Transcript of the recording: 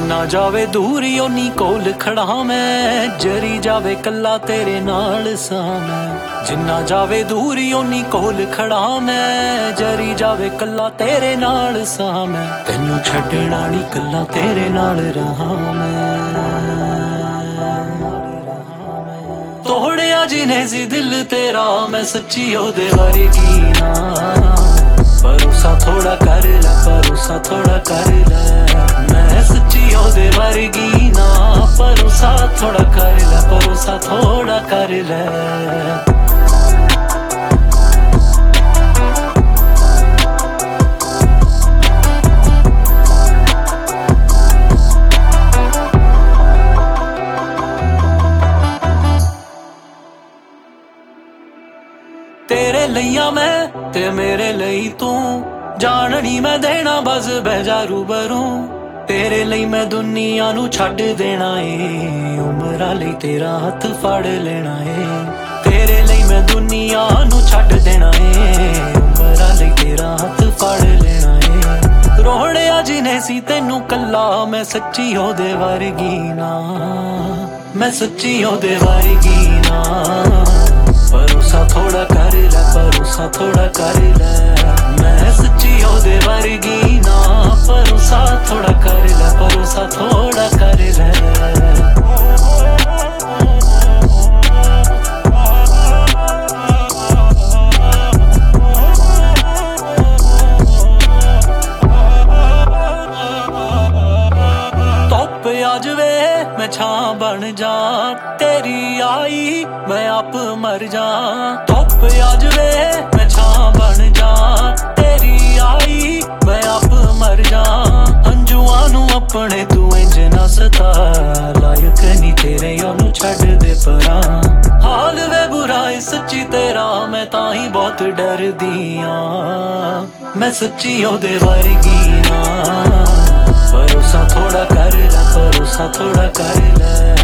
जिन्ना जावे दूरी ओनी कोल खड़ा मैं, जरी जावे कल्ला तेरे नाल सा मैं। जिन्ना जावे दूरी ओनी कोल खड़ा मैं, जरी जावे कल्ला तेरे नाल सा मैं। तेनू छड्डना नी कल्ला तेरे नाल रहा मैं। तोड़िया जिन्हें सी दिल तेरा मैं, सच्ची ओदे वर्गी ना। भरोसा थोड़ा कर ले, भरोसा थोड़ा कर ले, मैं सच्ची ओदे वर्गी ना। भरोसा थोड़ा कर ले, भरोसा थोड़ा कर ले। तेरे लिया मैं ते मेरे ਲਈ तू, जाननी मैं देना बस बहजा रूबरू। तेरे ਲਈ मैं दुनिया नू छड्ड देना ए, उमरा ਲਈ तेरा हथ फड़ लेना ए। तेरे ਲਈ मैं दुनिया नू छड्ड देना ए, उमरा ਲਈ तेरा हथ फड़ लेना ए। रोहड़िया जिन्हें सी तेनू कल्ला मैं, सच्ची ओदे वर्गी ना। मैं सच्ची ओदे वर्गी ना। भरोसा थोड़ा कर ले, भरोसा थोड़ा कर ले, मैं सच्ची ओदे वर्गी ना। भरोसा थोड़ा कर ले, भरोसा थोड़ा कर ले। धुप आ जावे मैं छां बन जा, तेरी आई मैं आप मर जा। धुप आ जावे मैं छां बन जा, तेरी आई मैं आप मर जा। हंजुआं नू अपने तू इंज ना सता, लायक नी तेरे ओनू छड्ड दे परां। हाल वे बुरा है सच्ची तेरा, मैं ताही बहुत डरदी आं। मैं सच्ची ओदे वर्गी ना। भरोसा थोड़ा कर ले, भरोसा थोड़ा कर ले।